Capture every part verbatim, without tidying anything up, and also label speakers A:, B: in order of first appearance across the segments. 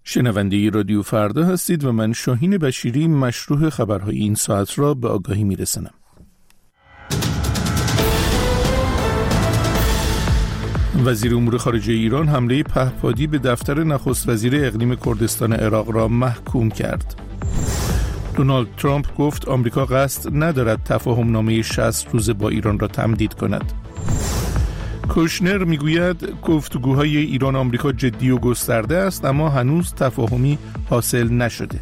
A: شنونده رادیو فردا هستید و من شاهین بشیری مشروح خبرهای این ساعت را به آگاهی میرسانم. وزیر امور خارجه ایران حمله پهپادی به دفتر نخست وزیر اقلیم کردستان عراق را محکوم کرد. دونالد ترامپ گفت آمریکا قصد ندارد تفاهم نامه شصت روزه با ایران را تمدید کند. کوشنر میگوید گفتگوهای ایران آمریکا جدی و گسترده است اما هنوز تفاهمی حاصل نشده.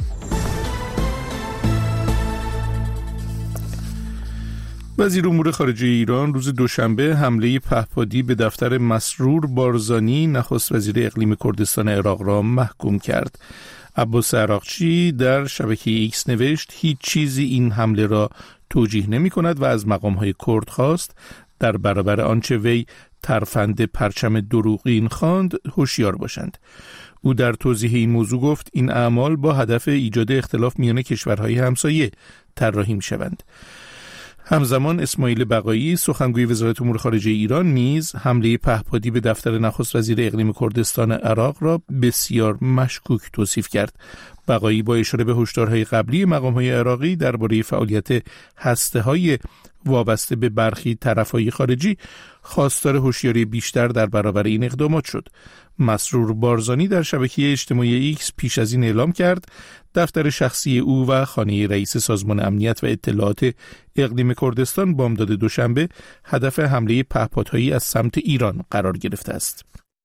A: وزیر امور خارجه ایران روز دوشنبه حمله پهپادی به دفتر مسرور بارزانی نخست وزیر اقلیم کردستان عراق را محکوم کرد. عباس عراقچی در شبکه ایکس نوشت هیچ چیزی این حمله را توجیه نمی کند و از مقام‌های کرد خواست در برابر آنچه وی ترفند پرچم دروغین خواند هوشیار باشند. او در توضیح این موضوع گفت این اعمال با هدف ایجاد اختلاف میان کشورهای همسایه طراحی می‌شوند. همزمان اسماعیل بقایی سخنگوی وزارت امور خارجه ایران نیز حمله پهپادی به دفتر نخست وزیر اقلیم کردستان عراق را بسیار مشکوک توصیف کرد. بقایی با اشاره به هشدارهای قبلی مقام‌های عراقی درباره فعالیت هسته‌های وابسته به برخی طرف‌های خارجی خواستار هوشیاری بیشتر در برابر این اقدامات شد. مسرور بارزانی در شبکه اجتماعی ایکس پیش از این اعلام کرد دفتر شخصی او و خانه رئیس سازمان امنیت و اطلاعات اقلیم کردستان بامداد دوشنبه هدف حمله پهپادهایی از سمت ایران قرار گرفته است.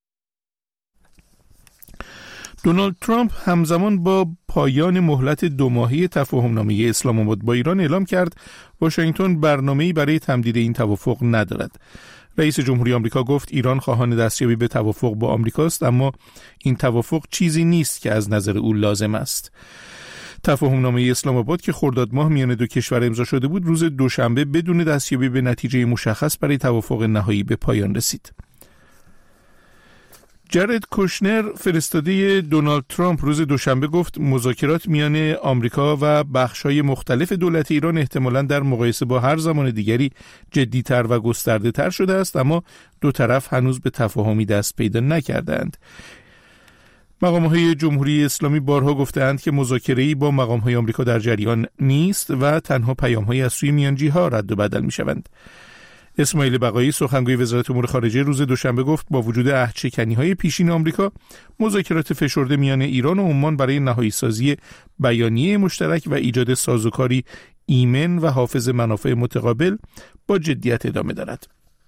A: دونالد ترامپ همزمان با پایان مهلت دو ماهه تفاهمنامه اسلام آباد با ایران اعلام کرد واشنگتن برنامه‌ای برای تمدید این توافق ندارد. رئیس جمهوری آمریکا گفت ایران خواهان دستیابی به توافق با آمریکاست اما این توافق چیزی نیست که از نظر او لازم است. تفاهمنامه اسلام آباد که خرداد ماه میان دو کشور امضا شده بود روز دوشنبه بدون دستیابی به نتیجه مشخص برای توافق نهایی به پایان رسید. جارد کوشنر فرستاده دونالد ترامپ روز دوشنبه گفت مذاکرات میان آمریکا و بخش‌های مختلف دولت ایران احتمالاً در مقایسه با هر زمان دیگری جدی‌تر و گسترده‌تر شده است اما دو طرف هنوز به تفاهمی دست پیدا نکردند. مقام‌های جمهوری اسلامی بارها گفته‌اند که مذاکره‌ای با مقام‌های آمریکا در جریان نیست و تنها پیام‌هایی از سوی میانجی‌ها رد و بدل می‌شوند. اسماعیل بقایی سخنگوی وزارت امور خارجه روز دوشنبه گفت با وجود عهدشکنی‌های پیشین آمریکا مذاکرات فشرده میان ایران و عمان برای نهایی سازی بیانیه مشترک و ایجاد سازوکاری ایمن و حافظ منافع متقابل با جدیت ادامه دارد.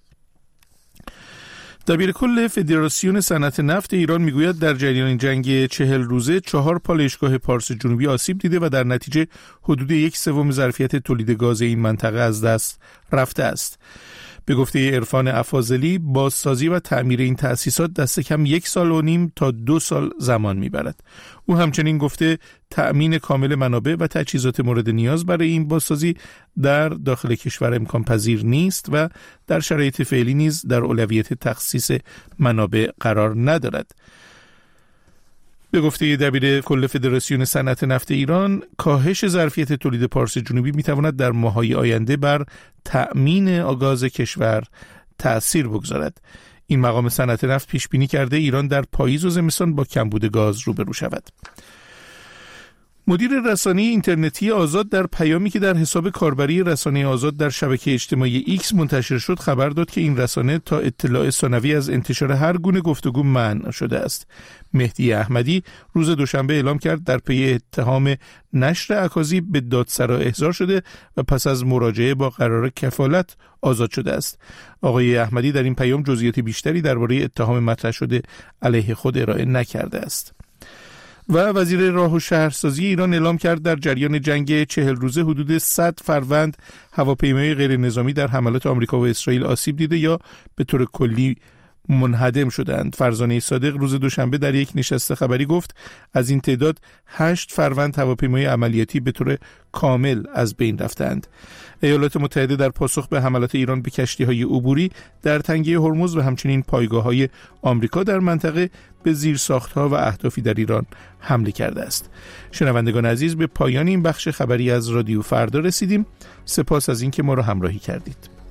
A: دبیرکل فدراسیون صنعت نفت ایران میگوید در جریان جنگ چهل روزه چهار پالایشگاه پارس جنوبی آسیب دیده و در نتیجه حدود یک سوم ظرفیت تولید گاز این منطقه از دست رفته است. به گفته عرفان افاضلی بازسازی و تعمیر این تأسیسات دست کم یک سال و نیم تا دو سال زمان میبرد. او همچنین گفته تأمین کامل منابع و تجهیزات مورد نیاز برای این بازسازی در داخل کشور امکان پذیر نیست و در شرایط فعلی نیز در اولویت تخصیص منابع قرار ندارد. به گفته دبیر کل فدراسیون صنعت نفت ایران کاهش ظرفیت تولید پارس جنوبی میتواند در ماه‌های آینده بر تأمین گاز کشور تأثیر بگذارد. این مقام صنعت نفت پیش بینی کرده ایران در پاییز و زمستان با کمبود گاز روبرو شود. مدیر رسانه اینترنتی آزاد در پیامی که در حساب کاربری رسانه آزاد در شبکه اجتماعی ایکس منتشر شد خبر داد که این رسانه تا اطلاع ثانوی از انتشار هر گونه گفتگو منع شده است. مهدی احمدی روز دوشنبه اعلام کرد در پی اتهام نشر اکاذیب به دادسرا احضار شده و پس از مراجعه با قرار کفالت آزاد شده است. آقای احمدی در این پیام جزئیات بیشتری درباره اتهام مطرح شده علیه خود ارائه نکرده است. و وزیر راه و شهرسازی ایران اعلام کرد در جریان جنگ چهل روزه حدود صد فروند هواپیمای غیر نظامی در حملات آمریکا و اسرائیل آسیب دیده یا به طور کلی منهدم شدند. فرزانه صادق روز دوشنبه در یک نشست خبری گفت از این تعداد هشت فروند هواپیمای عملیاتی به طور کامل از بین رفتند. ایالات متحده در پاسخ به حملات ایران به کشتی‌های عبوری در تنگه هرمز و همچنین پایگاه‌های آمریکا در منطقه به زیرساخت‌ها و اهدافی در ایران حمله کرده است. شنوندگان عزیز، به پایان این بخش خبری از رادیو فردا رسیدیم. سپاس از اینکه ما را همراهی کردید.